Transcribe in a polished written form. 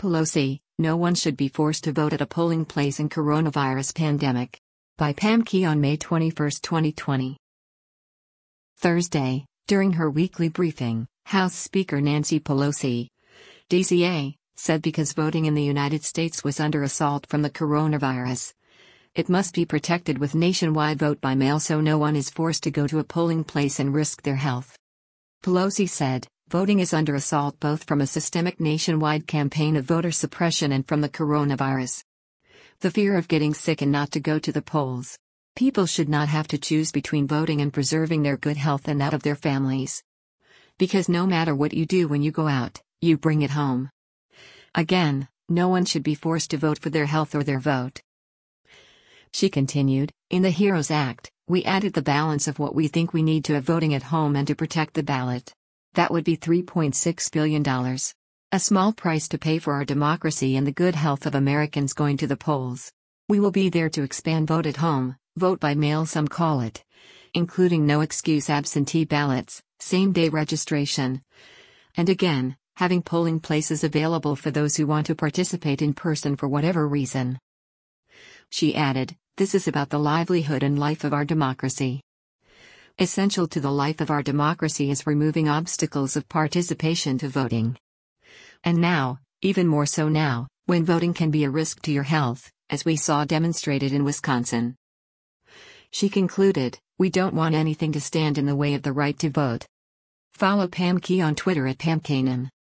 Pelosi, no one should be forced to vote at a polling place in coronavirus pandemic. By Pam Key on May 21, 2020. Thursday, during her weekly briefing, House Speaker Nancy Pelosi, DCA, said because voting in the United States was under assault from the coronavirus, it must be protected with nationwide vote by mail so no one is forced to go to a polling place and risk their health. Pelosi said, voting is under assault both from a systemic nationwide campaign of voter suppression and from the coronavirus. The fear of getting sick and not to go to the polls. People should not have to choose between voting and preserving their good health and that of their families. Because no matter what you do when you go out, you bring it home. Again, no one should be forced to vote for their health or their vote. She continued, in the HEROES Act, we added the balance of what we think we need to have voting at home and to protect the ballot. That would be $3.6 billion. A small price to pay for our democracy and the good health of Americans going to the polls. We will be there to expand vote at home, vote by mail some call it, including no excuse absentee ballots, same-day registration. And again, having polling places available for those who want to participate in person for whatever reason. She added, this is about the livelihood and life of our democracy. Essential to the life of our democracy is removing obstacles of participation to voting. And now, even more so now, when voting can be a risk to your health, as we saw demonstrated in Wisconsin. She concluded, we don't want anything to stand in the way of the right to vote. Follow Pam Key on Twitter at PamKanan.